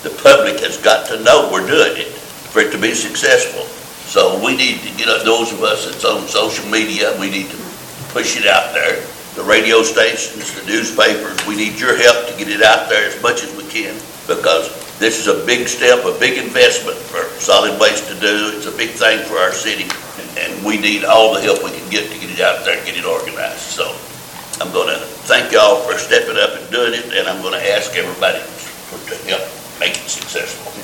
the public has got to know we're doing it for it to be successful. So we need to get those of us that's on social media, we need to push it out there. The radio stations, the newspapers, we need your help to get it out there as much as we can, because this is a big step, a big investment for solid waste to do. It's a big thing for our city, and we need all the help we can get to get it out there and get it organized. So I'm going to thank y'all for stepping up and doing it, and I'm going to ask everybody to help make it successful.